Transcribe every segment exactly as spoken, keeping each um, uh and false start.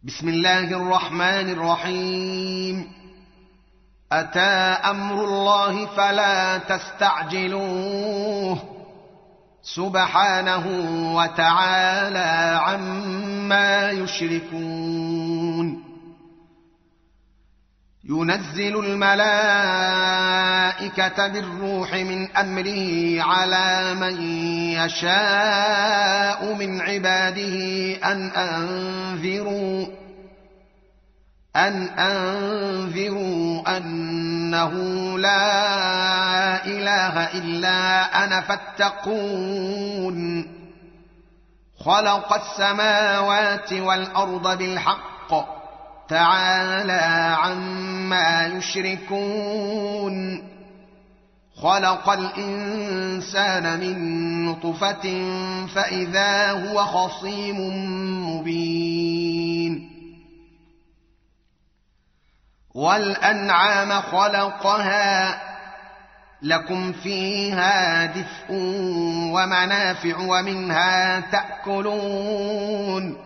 بسم الله الرحمن الرحيم. أتى أمر الله فلا تستعجلوه سبحانه وتعالى عما يشركون. ينزل الملائكة بالروح من أمره على من يشاء من عباده أن أنذروا أن أنذروا أنه لا إله إلا أنا فاتقون. خلق السماوات والأرض بالحق تعالى عما يشركون. خلق الإنسان من نطفة فإذا هو خصيم مبين. والأنعام خلقها لكم فيها دفء ومنافع ومنها تأكلون.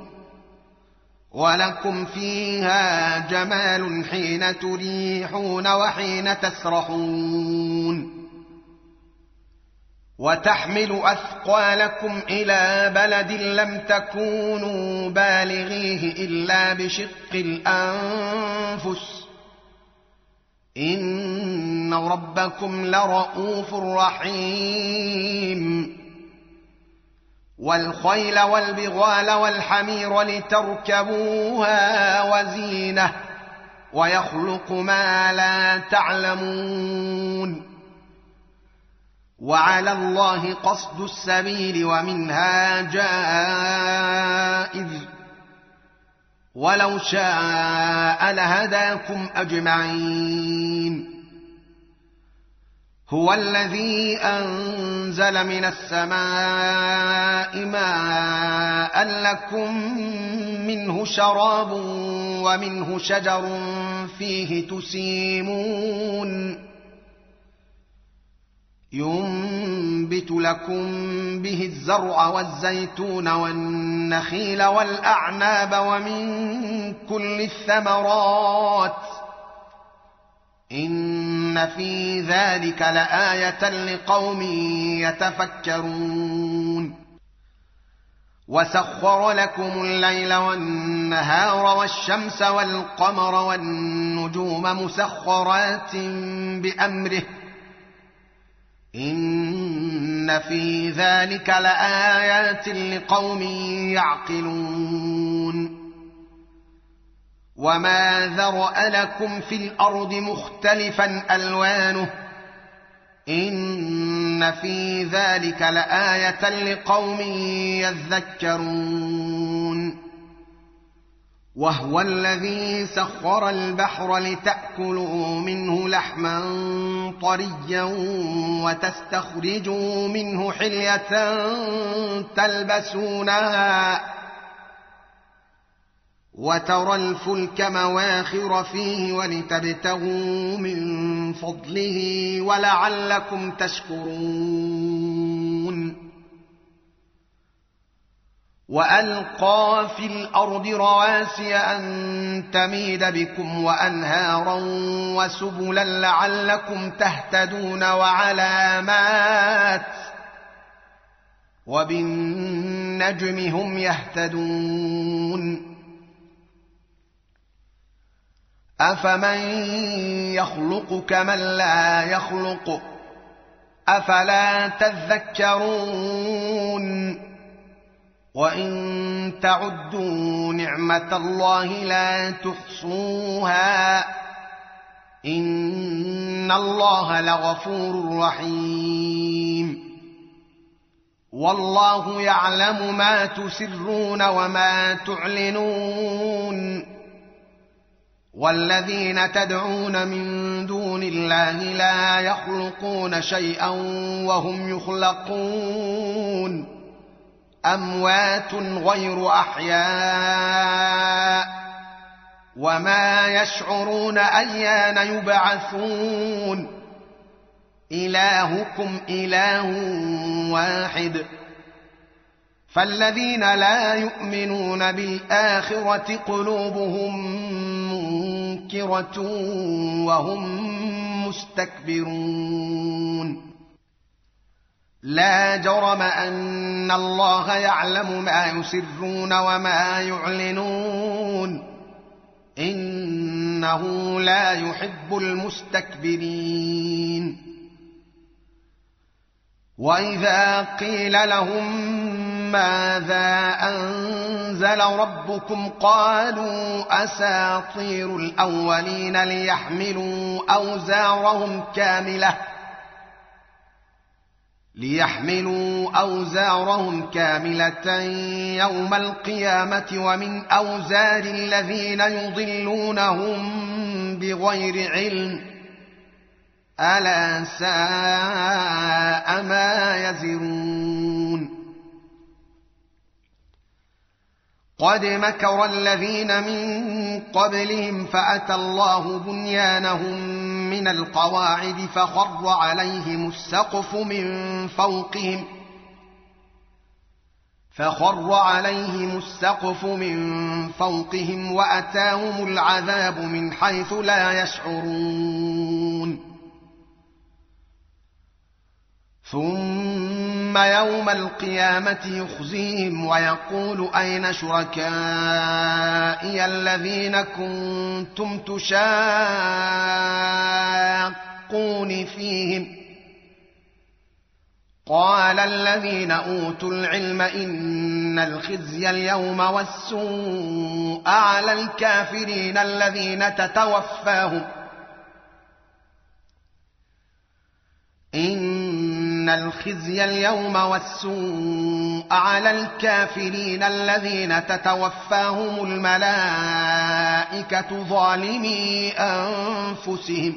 ولكم فيها جمال حين تريحون وحين تسرحون. وتحمل أثقالكم إلى بلد لم تكونوا بالغيه إلا بشق الأنفس إن ربكم لرءوف رحيم. والخيل والبغال والحمير لتركبوها وزينة ويخلق ما لا تعلمون. وعلى الله قصد السبيل ومنها جائر ولو شاء لهداكم أجمعين. هو الذي أنزل من السماء ماء لكم منه شراب ومنه شجر فيه تسيمون. ينبت لكم به الزرع والزيتون والنخيل والأعناب ومن كل الثمرات إن في ذلك لآية لقوم يتفكرون. وسخر لكم الليل والنهار والشمس والقمر والنجوم مسخرات بأمره إن في ذلك لآيات لقوم يعقلون. وما ذرأ لكم في الأرض مختلفا ألوانه إن في ذلك لآية لقوم يذكرون. وهو الذي سخر البحر لتأكلوا منه لحما طريا وتستخرجوا منه حلية تلبسونها وترى الفلك مواخر فيه ولتبتغوا من فضله ولعلكم تشكرون. وألقى في الأرض رواسي أن تميد بكم وأنهارا وسبلا لعلكم تهتدون وعلامات وبالنجم هم يهتدون. أفمن يخلق كمن لا يخلق أفلا تذكرون. وإن تعدوا نعمة الله لا تحصوها إن الله لغفور رحيم. والله يعلم ما تسرون وما تعلنون. والذين تدعون من دون الله لا يخلقون شيئا وهم يخلقون أموات غير أحياء وما يشعرون أيان يبعثون. إلهكم إله واحد فالذين لا يؤمنون بالآخرة قلوبهم منكرة وهم مستكبرون لا جرم أن الله يعلم ما يسرون وما يعلنون إنه لا يحب المستكبرين وإذا قيل لهم ماذا أنزل ربكم قالوا أساطير الأولين ليحملوا أوزارهم كاملة ليحملوا أوزارهم كاملة يوم القيامة ومن أوزار الذين يضلونهم بغير علم ألا ساء ما يزرون قد مكر الذين من قبلهم فأتى الله بنيانهم من القواعد فخر عليهم السقف من فوقهم فخر عليهم السقف من فوقهم وأتاهم العذاب من حيث لا يشعرون ثم يوم القيامة يخزيهم ويقول أين شركائي الذين كنتم تشاقون فيهم قال الذين أوتوا العلم إن الخزي اليوم والسوء على الكافرين الذين تتوفاهم إن الخزي اليوم والسوء على الكافرين الذين تتوفاهم الملائكة ظالمي أنفسهم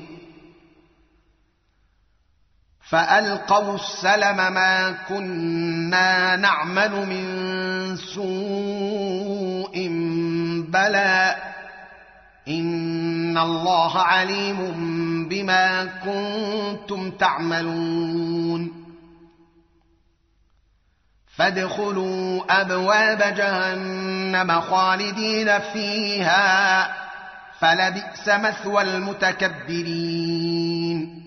فألقوا السلم ما كنا نعمل من سوء بلى إن الله عليم بما كنتم تعملون فادخلوا أبواب جهنم خالدين فيها فلبئس مثوى المتكبرين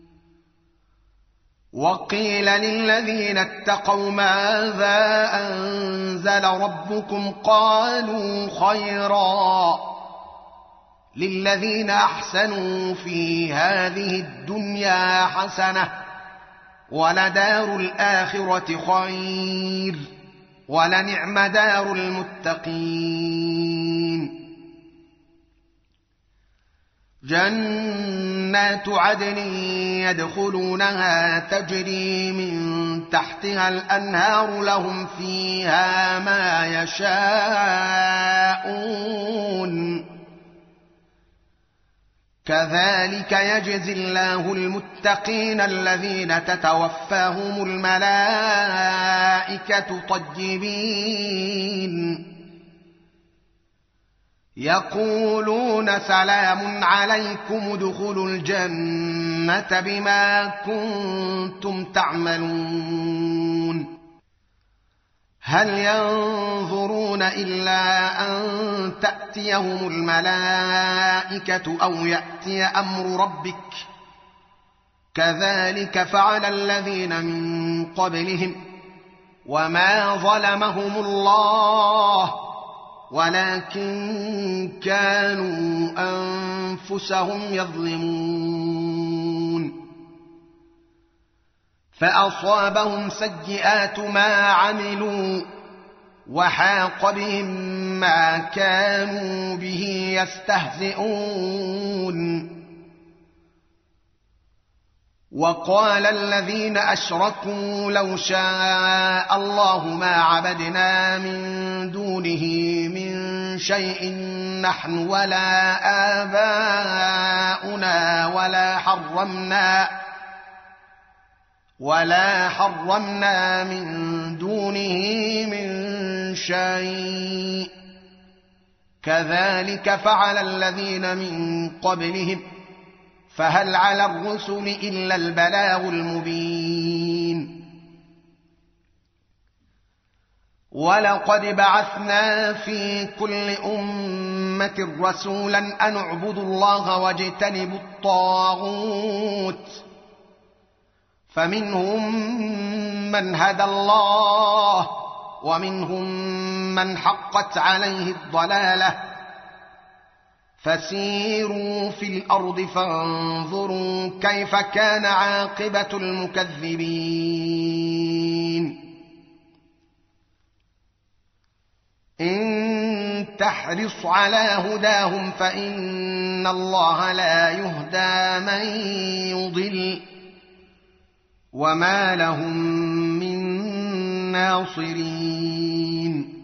وقيل للذين اتقوا ماذا أنزل ربكم قالوا خيرا للذين أحسنوا في هذه الدنيا حسنة ولدار الآخرة خير ولنعم دار المتقين جنات عدن يدخلونها تجري من تحتها الأنهار لهم فيها ما يشاءون كذلك يجزي الله المتقين الذين تتوفاهم الملائكة طيبين يقولون سلام عليكم ادخلوا الجنة بما كنتم تعملون هل ينظرون إلا أن تأتيهم الملائكة أو يأتي أمر ربك كذلك فعل الذين من قبلهم وما ظلمهم الله ولكن كانوا أنفسهم يظلمون فأصابهم سيئات ما عملوا وحاق بهم ما كانوا به يستهزئون وقال الذين أشركوا لو شاء الله ما عبدنا من دونه من شيء نحن ولا آباؤنا ولا حرمنا ولا حرمنا من دونه من شيء كذلك فعل الذين من قبلهم فهل على الرسل إلا البلاغ المبين ولقد بعثنا في كل أمة رسولا أن اعبدوا الله واجتنبوا الطاغوت فمنهم من هدى الله ومنهم من حقت عليه الضلالة فسيروا في الأرض فانظروا كيف كان عاقبة المكذبين إن تحرص على هداهم فإن الله لا يهدى من يضل وما لهم من ناصرين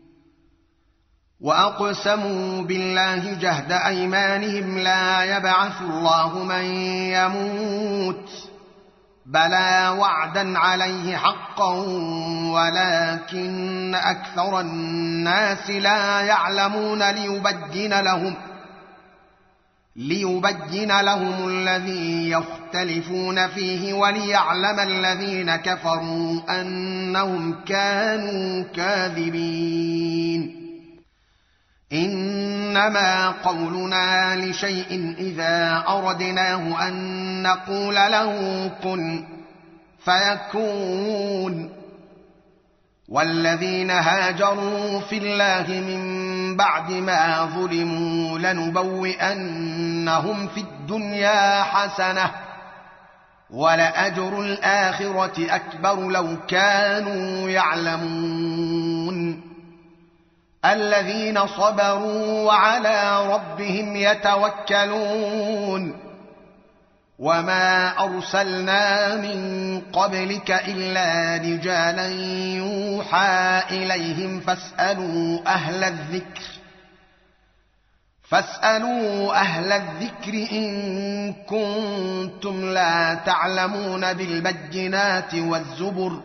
وأقسموا بالله جهد أيمانهم لا يبعث الله من يموت بلى وعدا عليه حقا ولكن أكثر الناس لا يعلمون ليبين لهم ليبين لهم الذي يختلفون فيه وليعلم الذين كفروا أنهم كانوا كاذبين إنما قولنا لشيء إذا أردناه أن نقول له كن فيكون والذين هاجروا في الله من بعد ما ظلموا لنبوئنهم في الدنيا حسنة ولأجر الآخرة أكبر لو كانوا يعلمون الذين صبروا وعلى ربهم يتوكلون وما أرسلنا من قبلك إلا رجالا يوحى إليهم فاسألوا أهل الذكر فاسألوا أهل الذكر إن كنتم لا تعلمون بالبينات والزبر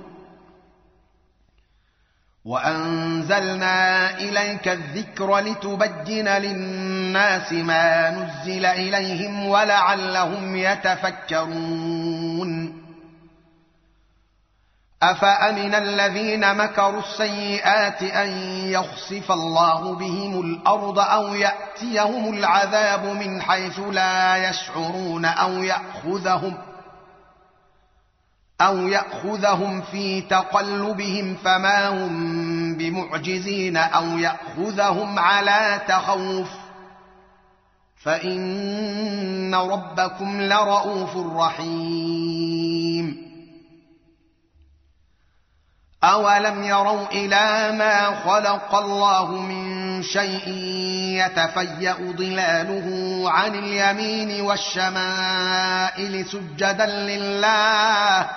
وأنزلنا إليك الذكر لتبين للناس ما نزل إليهم ولعلهم يتفكرون أفأمن الذين مكروا السيئات أن يخسف الله بهم الأرض أو يأتيهم العذاب من حيث لا يشعرون أو يأخذهم أو يأخذهم في تقلبهم فما هم بمعجزين أو يأخذهم على تخوف فإن ربكم لرؤوف رحيم أولم يروا إلى ما خلق الله من شيء يتفيأ ظلاله عن اليمين والشمائل سجدا لله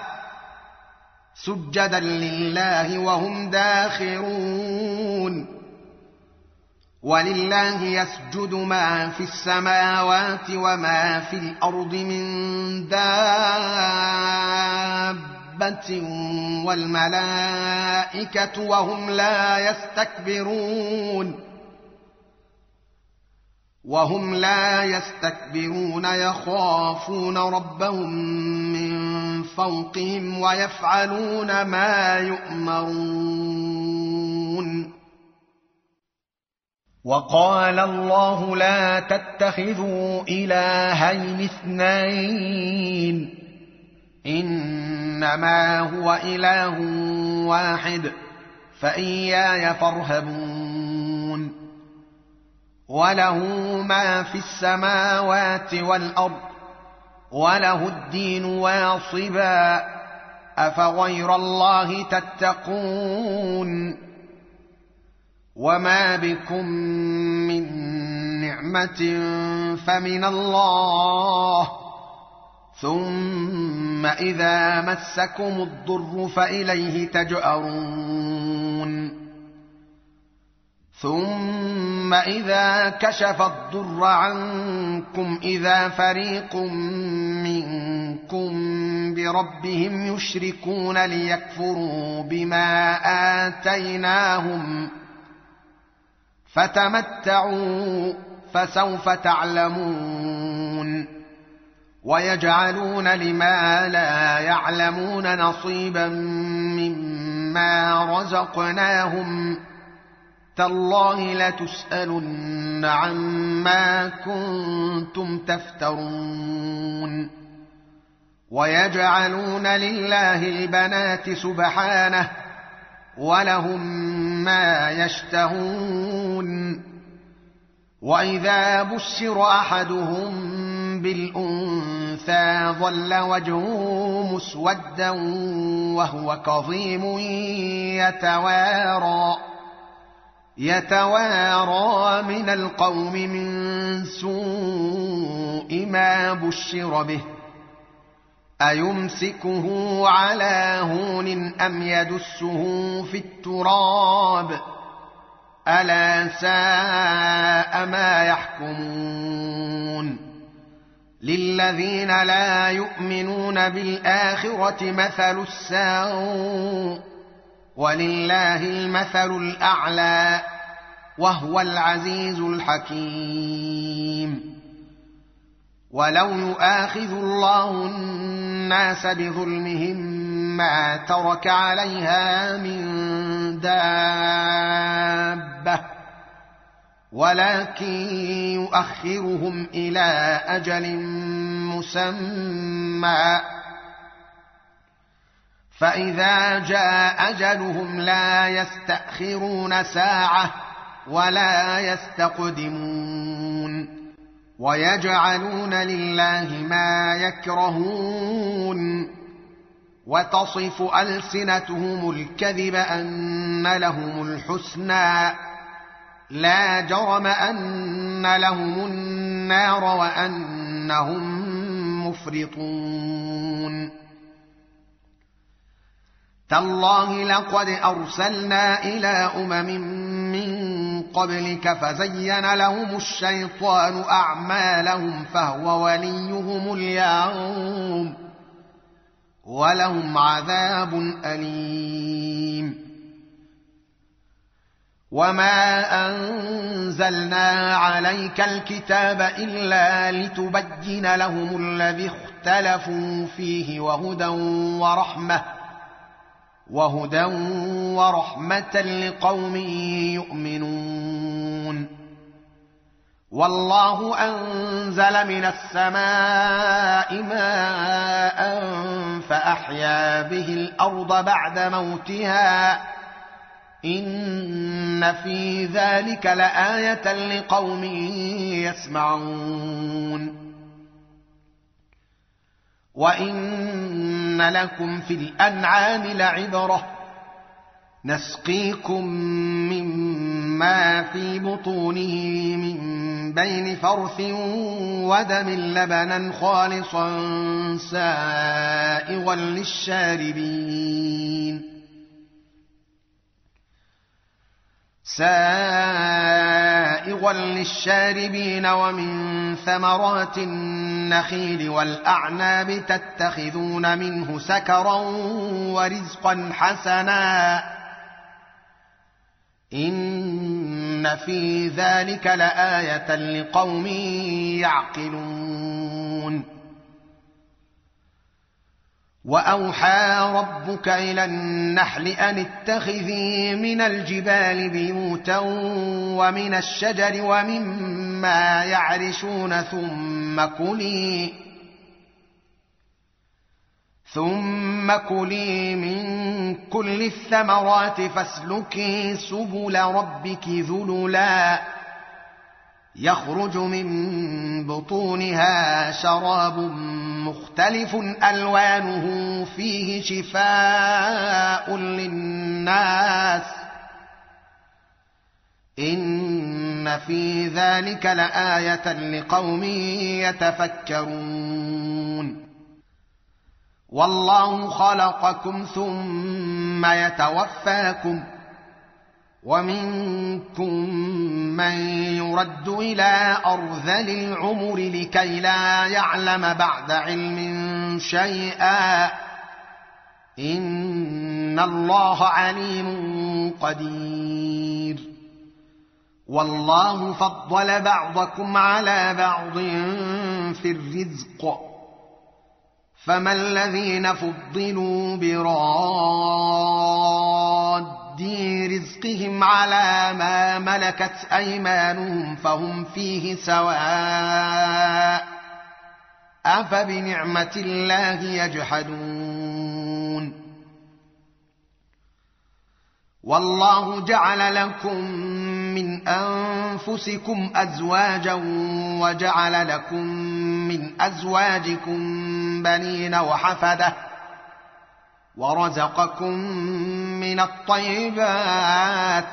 سجدا لله وهم داخرون ولله يسجد ما في السماوات وما في الأرض من دابة والملائكة وهم لا يستكبرون وهم لا يستكبرون يخافون ربهم من فوقهم ويفعلون ما يؤمرون وقال الله لا تتخذوا إلهين اثنين إنما هو إله واحد فإياي فارهبون وله ما في السماوات والأرض وله الدين واصبا أفغير الله تتقون وما بكم من نعمة فمن الله ثم إذا مسكم الضر فإليه تجأرون ثم إذا كشف الضر عنكم إذا فريق منكم بربهم يشركون ليكفروا بما آتيناهم فتمتعوا فسوف تعلمون ويجعلون لما لا يعلمون نصيبا مما مما رزقناهم تالله لتسألن عما كنتم تفترون ويجعلون لله البنات سبحانه ولهم ما يشتهون وإذا بشر أحدهم بالأنثى ظل وجهه مسودا وهو كظيم يتوارى يتوارى من القوم من سوء ما بشر به أيمسكه على هون أم يدسه في التراب ألا ساء ما يحكمون للذين لا يؤمنون بالآخرة مثل السوء ولله المثل الأعلى وهو العزيز الحكيم ولو يؤاخذ الله الناس بظلمهم ما ترك عليها من دابة ولكن يؤخرهم إلى أجل مسمى فإذا جاء أجلهم لا يستأخرون ساعة ولا يستقدمون ويجعلون لله ما يكرهون وتصف ألسنتهم الكذب أن لهم الحسنى لا جرم أن لهم النار وأنهم مفرطون تالله لقد أرسلنا إلى أمم من قبلك فزين لهم الشيطان أعمالهم فهو وليهم اليوم ولهم عذاب أليم وما أنزلنا عليك الكتاب إلا لتبين لهم الذي اختلفوا فيه وهدى ورحمة وهدى ورحمة لقوم يؤمنون والله أنزل من السماء ماء فأحيا به الأرض بعد موتها إن في ذلك لآية لقوم يسمعون وإن لكم في الأنعام لعبرة نسقيكم مما في بطونه من بين فرث ودم لبنا خالصا سائغا للشاربين سائغا للشاربين ومن ثمرات النخيل والأعناب تتخذون منه سكرا ورزقا حسنا إن في ذلك لآية لقوم يعقلون وأوحى ربك إلى النحل أن اتخذي من الجبال بيوتا ومن الشجر ومما يعرشون ثم كلي ثم كلي من كل الثمرات فاسلكي سبل ربك ذللا يخرج من بطونها شراب مختلف ألوانه فيه شفاء للناس إن في ذلك لآية لقوم يتفكرون والله خلقكم ثم يتوفاكم ومنكم من يرد إلى أرذل العمر لكي لا يعلم بعد علم شيئا إن الله عليم قدير والله فضل بعضكم على بعض في الرزق فما الذين فضلوا براد رزقهم على ما ملكت أيمانهم فهم فيه سواء أفبنعمة الله يجحدون والله جعل لكم من أنفسكم أزواجا وجعل لكم من أزواجكم بنين وحفدة ورزقكم من الطيبات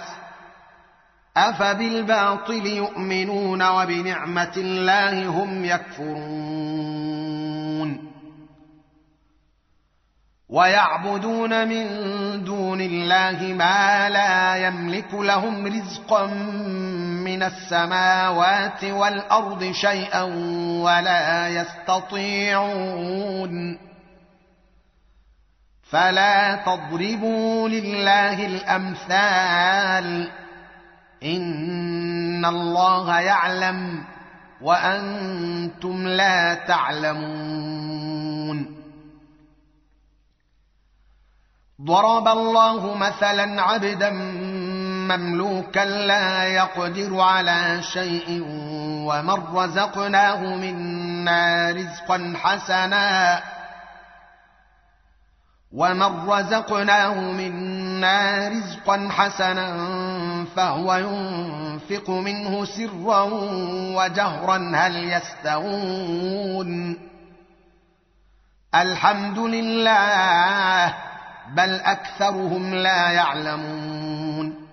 أفبالباطل يؤمنون وبنعمة الله هم يكفرون ويعبدون من دون الله ما لا يملك لهم رزقا من السماوات والأرض شيئا ولا يستطيعون فلا تضربوا لله الأمثال إن الله يعلم وأنتم لا تعلمون ضرب الله مثلا عبدا مملوكا لا يقدر على شيء ومن رزقناه منا رزقا حسنا ومن رزقناه منا رزقا حسنا فهو ينفق منه سرا وجهرا هل يستوون الحمد لله بل أكثرهم لا يعلمون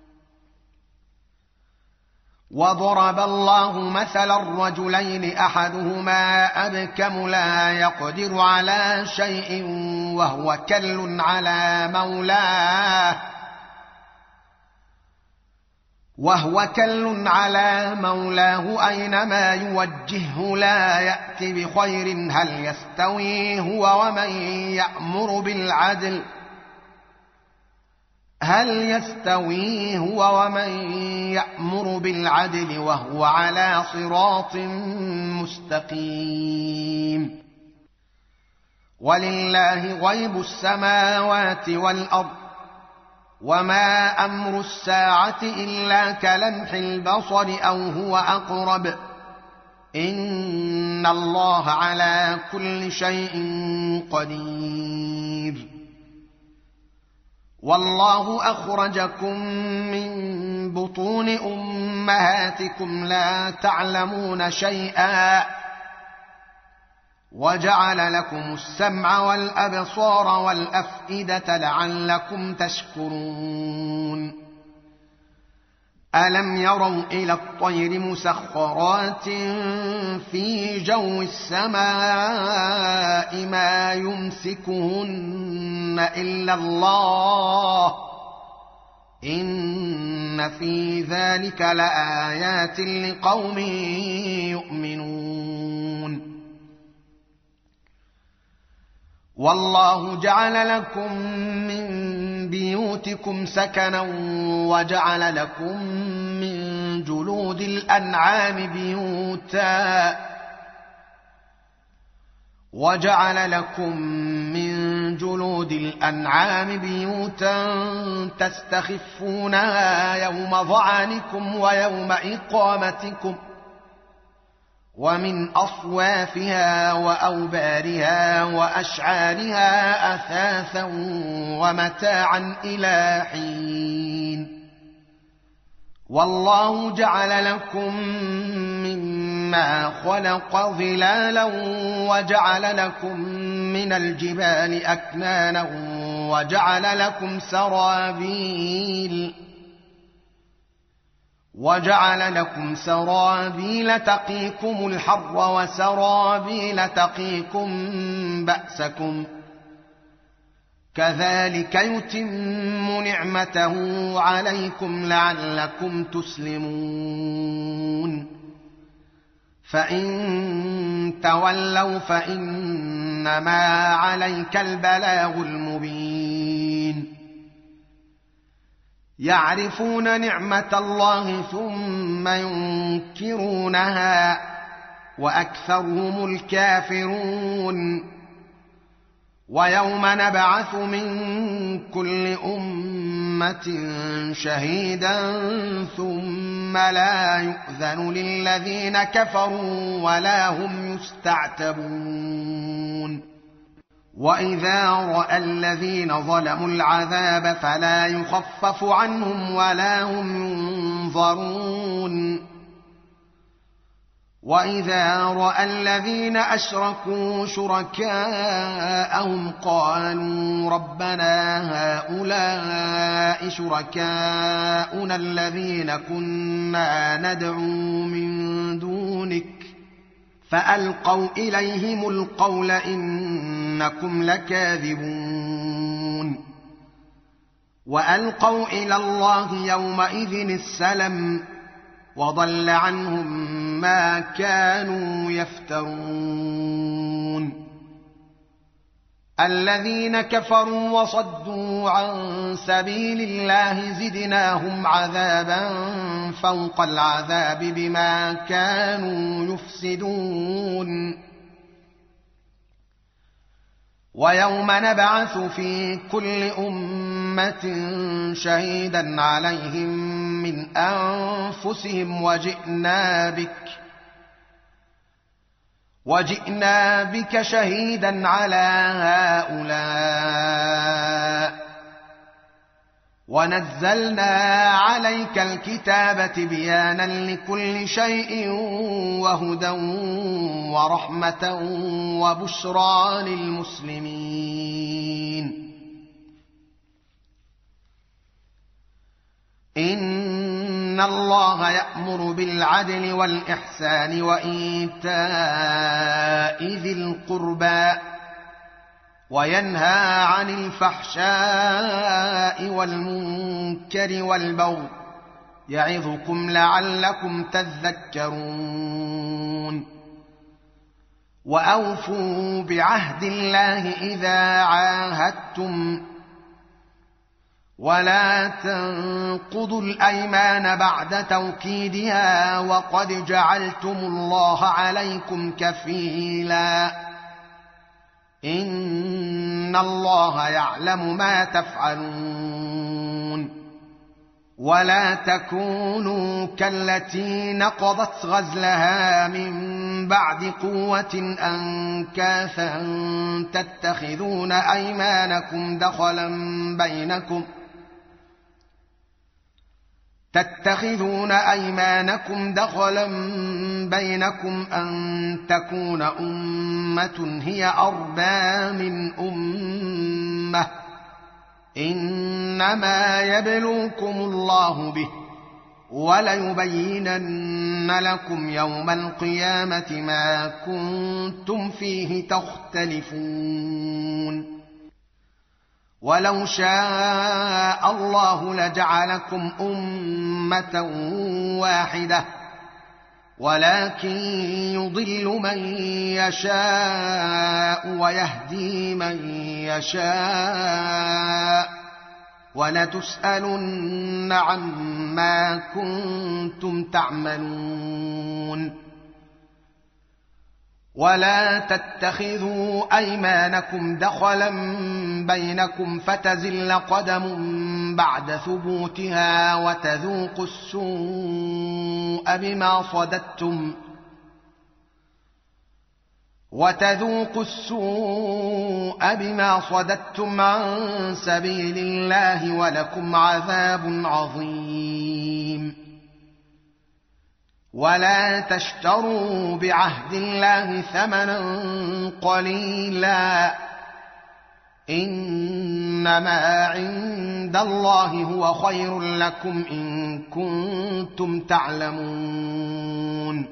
وضرب الله مثلا الرجلين أحدهما أبكم لا يقدر على شيء وهو كل على مولاه وهو كل على مولاه أينما يوجهه لا يأتي بخير هل يستوي هو ومن يأمر بالعدل هل يستوي هو ومن يأمر بالعدل وهو على صراط مستقيم ولله غيب السماوات والأرض وما أمر الساعة إلا كلمح البصر أو هو أقرب إن الله على كل شيء قدير والله أخرجكم من بطون أمهاتكم لا تعلمون شيئا وجعل لكم السمع والأبصار والأفئدة لعلكم تشكرون ألم يروا إلى الطير مسخرات في جو السماء ما يمسكهن إلا الله إن في ذلك لآيات لقوم يؤمنون والله جعل لكم من بيوتكم سكنا وجعل لكم من جلود الأنعام بيوتا وجعل لكم من جلود الأنعام بيوتا تستخفونها يوم ظعنكم ويوم إقامتكم ومن أصوافها وأوبارها وأشعارها أثاثا ومتاعا إلى حين والله جعل لكم مما خلق ظلالا وجعل لكم من الجبال أكنانا وجعل لكم سرابيل وجعل لكم سرابيل تقيكم الحر وسرابيل تقيكم بأسكم كذلك يتم نعمته عليكم لعلكم تسلمون فإن تولوا فإنما عليك البلاغ المبين يعرفون نعمة الله ثم ينكرونها وأكثرهم الكافرون ويوم نبعث من كل أمة أمة شهيدا ثم لا يؤذن للذين كفروا ولا هم يستعتبون وإذا رأى الذين ظلموا العذاب فلا يخفف عنهم ولا هم ينظرون وإذا رأى الذين أشركوا شركاءهم قالوا ربنا هؤلاء شركاؤنا الذين كنا ندعو من دونك فألقوا إليهم القول إنكم لكاذبون وألقوا إلى الله يومئذ السلم وضل عنهم ما كانوا يفترون الذين كفروا وصدوا عن سبيل الله زدناهم عذابا فوق العذاب بما كانوا يفسدون ويوم نبعث في كل أمة شهيدا عليهم من أنفسهم وجئنا بك وجئنا بك شهيدا على هؤلاء ونزلنا عليك الكتاب تبيانا لكل شيء وهدى ورحمة وبشرى للمسلمين إن الله يأمر بالعدل والإحسان وإيتاء ذي القربى وينهى عن الفحشاء والمنكر والبغي يعظكم لعلكم تذكرون وأوفوا بعهد الله إذا عاهدتم ولا تنقضوا الأيمان بعد توكيدها وقد جعلتم الله عليكم كفيلا إن الله يعلم ما تفعلون ولا تكونوا كالتي نقضت غزلها من بعد قوة أنكاثا تتخذون أيمانكم دخلا بينكم تتخذون أيمانكم دخلا بينكم أن تكون أمة هي أربى من أمة إنما يبلوكم الله به وليبينن لكم يوم القيامة ما كنتم فيه تختلفون ولو شاء الله لجعلكم أمة واحدة ولكن يضل من يشاء ويهدي من يشاء ولتسألن عما كنتم تعملون ولا تتخذوا أيمانكم دخلا بينكم فتزل قدم بعد ثبوتها وتذوقوا السوء بما صددتم وتذوقوا السوء بما صددتم عن سبيل الله ولكم عذاب عظيم ولا تشتروا بعهد الله ثمنا قليلا إنما عند الله هو خير لكم إن كنتم تعلمون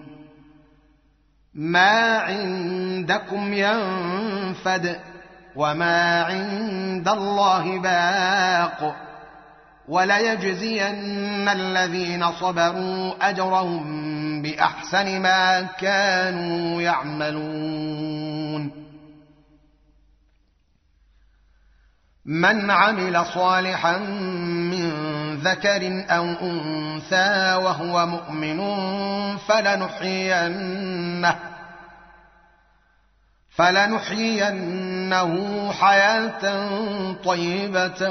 ما عندكم ينفد وما عند الله باق وليجزين الذين صبروا أجرهم بأحسن ما كانوا يعملون من عمل صالحا من ذكر أو أنثى وهو مؤمن فلنحيينه فلنحيينه حياة طيبة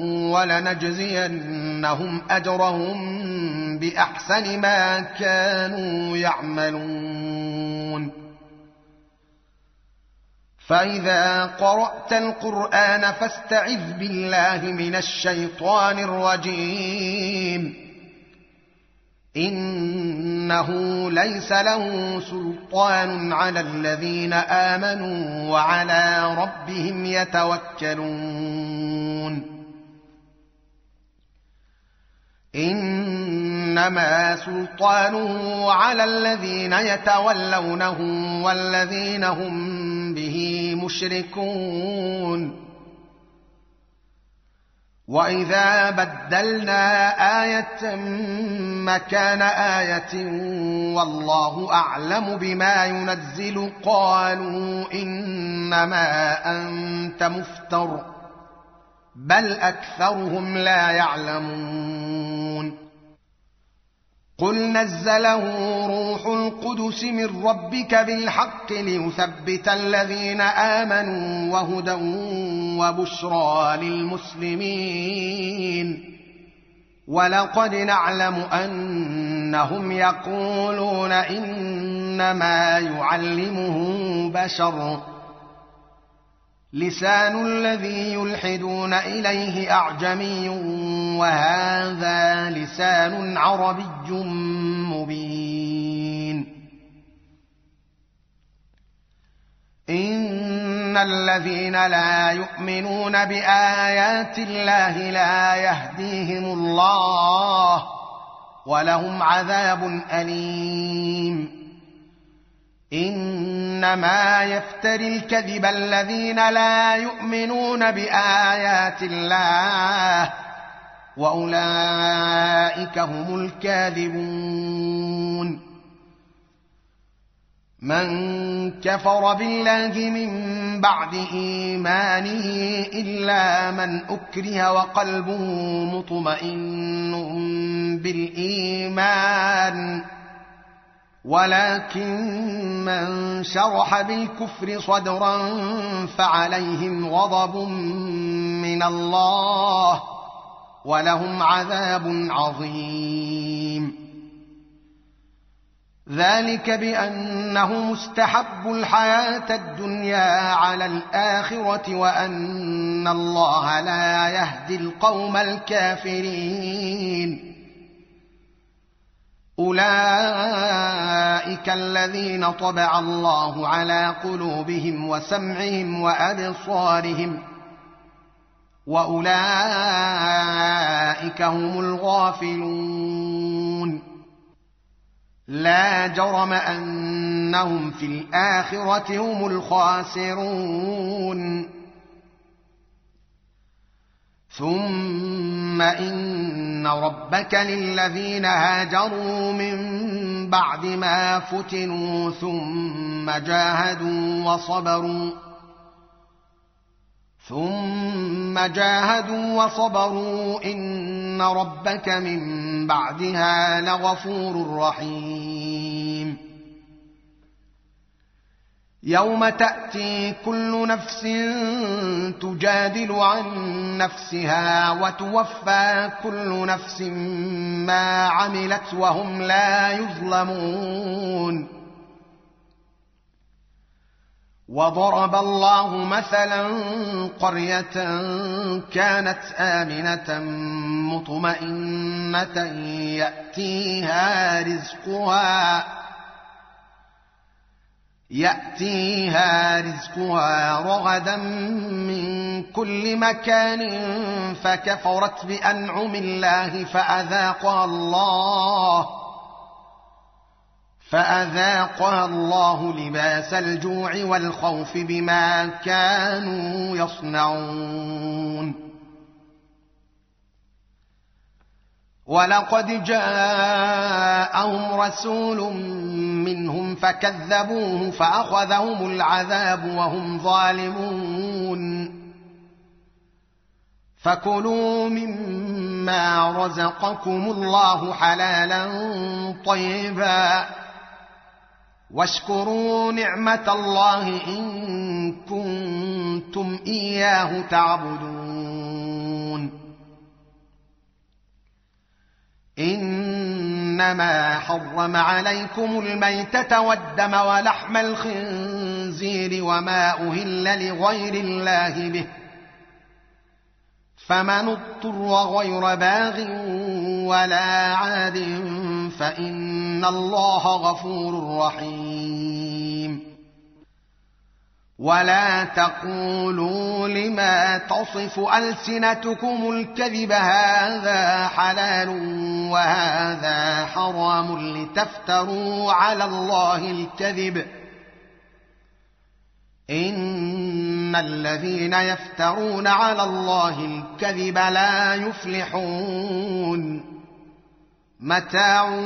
ولنجزينهم أجرهم بأحسن ما كانوا يعملون فإذا قرأت القرآن فاستعذ بالله من الشيطان الرجيم إنه ليس له سلطان على الذين آمنوا وعلى ربهم يتوكلون إنما سلطانه على الذين يتولونه والذين هم به مشركون وإذا بدلنا آية مكان آية والله أعلم بما ينزل قالوا إنما أنت مفتر بل أكثرهم لا يعلمون قل نزله روح القدس من ربك بالحق ليثبت الذين آمنوا وهدى وبشرى للمسلمين ولقد نعلم أنهم يقولون إنما يعلمه بشر لسان الذي يلحدون إليه أعجمي وهذا لسان عربي مبين إن الذين لا يؤمنون بآيات الله لا يهديهم الله ولهم عذاب أليم إنما يفتري الكذب الذين لا يؤمنون بآيات الله وأولئك هم الكاذبون من كفر بالله من بعد إيمانه إلا من أكره وقلبه مطمئن بالإيمان ولكن من شرح بالكفر صدرا فعليهم غضب من الله ولهم عذاب عظيم ذلك بأنه مستحب الحياة الدنيا على الآخرة وأن الله لا يهدي القوم الكافرين أولئك الذين طبع الله على قلوبهم وسمعهم وأبصارهم وأولئك هم الغافلون لا جرم أنهم في الآخرة هم الخاسرون ثم إن ربك للذين هاجروا من بعد ما فتنوا ثم جاهدوا وصبروا ثم جاهدوا وصبروا إن ربك من بعدها لغفور رحيم يوم تأتي كل نفس تجادل عن نفسها وتوفى كل نفس ما عملت وهم لا يظلمون وضرب الله مثلا قرية كانت آمنة مطمئنة يأتيها رزقها يأتيها رزقها رغدا من كل مكان فكفرت بأنعم الله فأذاقها الله فأذاقها الله لباس الجوع والخوف بما كانوا يصنعون ولقد جاءهم رسول منهم فكذبوه فأخذهم العذاب وهم ظالمون فكلوا مما رزقكم الله حلالا طيبا واشكروا نعمة الله إن كنتم إياه تعبدون إنما حرم عليكم الميتة والدم ولحم الخنزير وما أهل لغير الله به فمن اضطر غير باغ ولا عاد فإن الله غفور رحيم ولا تقولوا لما تصف ألسنتكم الكذب هذا حلال وهذا حرام لتفتروا على الله الكذب إن الذين يفترون على الله الكذب لا يفلحون متاع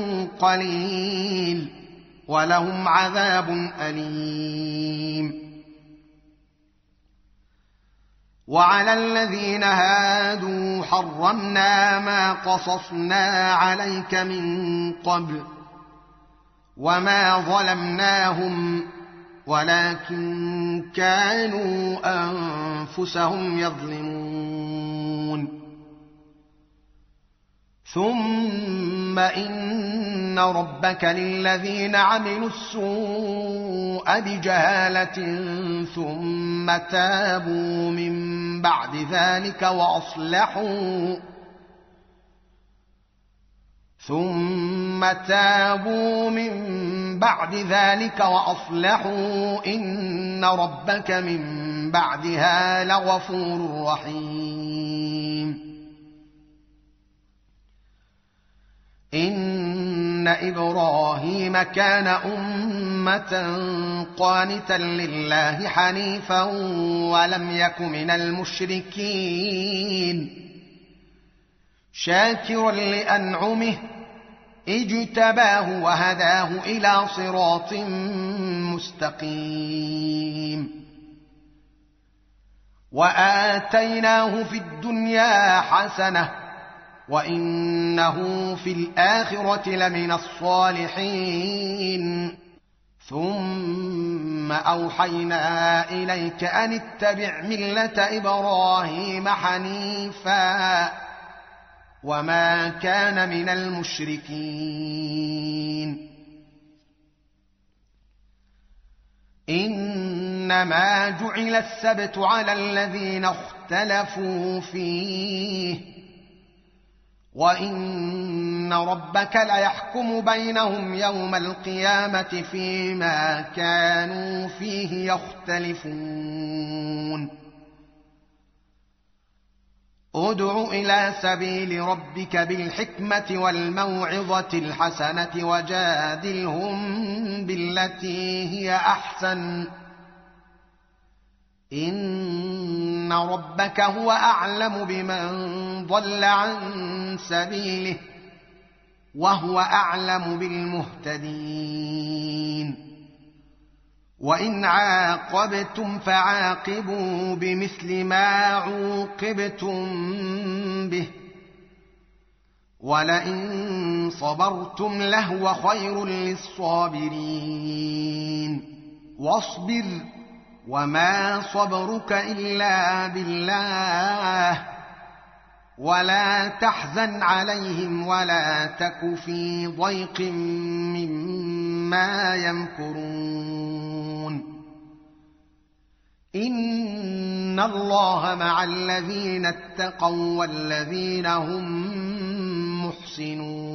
قليل ولهم عذاب أليم وعلى الذين هادوا حرمنا ما قصصنا عليك من قبل وما ظلمناهم ولكن كانوا أنفسهم يظلمون ثم إن ربك للذين عملوا السوء بجهالة ثم تابوا من بعد ذلك وأصلحوا ثم تابوا من بعد ذلك وأصلحوا إن ربك من بعدها لغفور رحيم إن إبراهيم كان أمة قانتا لله حنيفا ولم يك من المشركين شاكرا لأنعمه اجتباه وهداه إلى صراط مستقيم وآتيناه في الدنيا حسنة وإنه في الآخرة لمن الصالحين ثم أوحينا إليك أن اتبع ملة إبراهيم حنيفا وما كان من المشركين إنما جعل السبت على الذين اختلفوا فيه وإن ربك ليحكم بينهم يوم القيامة فيما كانوا فيه يختلفون ادع إلى سبيل ربك بالحكمة والموعظة الحسنة وجادلهم بالتي هي أحسن إن ربك هو أعلم بمن ضل عن سبيله وهو أعلم بالمهتدين وإن عاقبتم فعاقبوا بمثل ما عوقبتم به ولئن صبرتم لهو خير للصابرين واصبر وما صبرك إلا بالله ولا تحزن عليهم ولا تك في ضيق مما يمكرون إن الله مع الذين اتقوا والذين هم محسنون